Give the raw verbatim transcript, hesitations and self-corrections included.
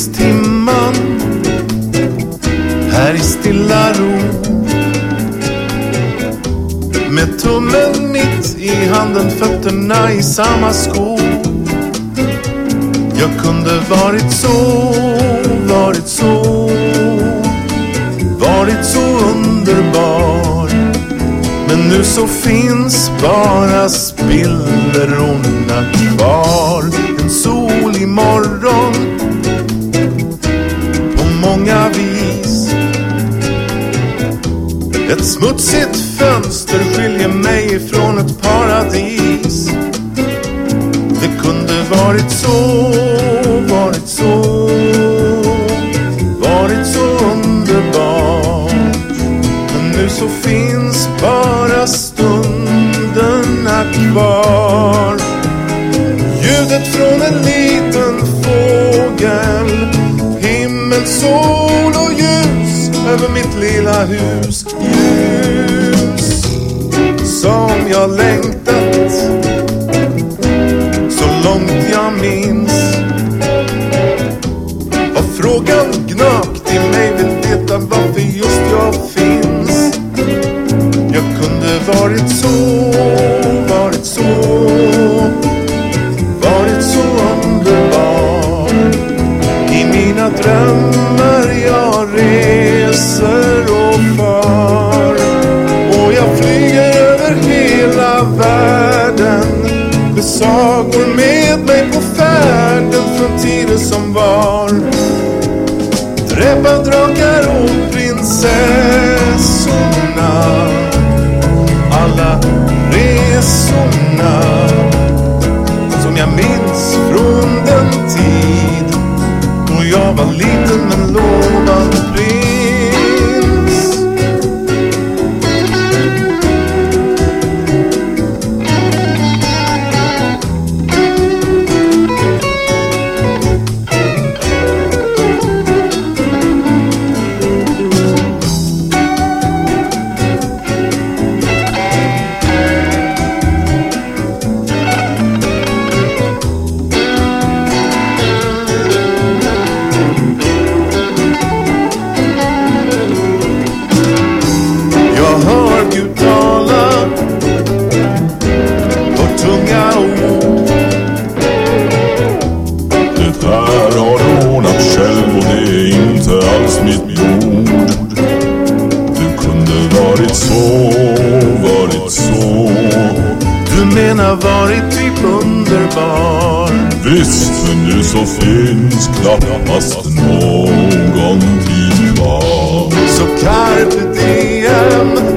kvällstimman här i stilla ro, med tummen mitt i handen, fötterna i samma sko. Jag kunde varit så, varit så, varit så underbar. Men nu så finns bara spillrorna kvar. En solig morgon på många vis. Ett smutsigt fönster skiljer mig ifrån ett paradis. Det kunde varit så, varit så, varit så underbart. Men nu så finns bara stunderna kvar. Ljudet från en liten fågel, himmel, sol och ljus över mitt lilla hus. Ljus som jag längtat så långt jag minns. Vad frågan gnagt i mig, vill veta varför just jag finns. Jag kunde varit så, varit så, varit så underbar. I mina drömmar jag reser och far, och jag flyger över hela världen, med sagor med mig på färden från tiden som var. Träffar drakar och prinsessorna, alla resorna som jag minns från den tid då jag var liten men lovad prins. Varit typ underbar. Visst, men nu så finns knappast någon tid kvar. Så carpe diem.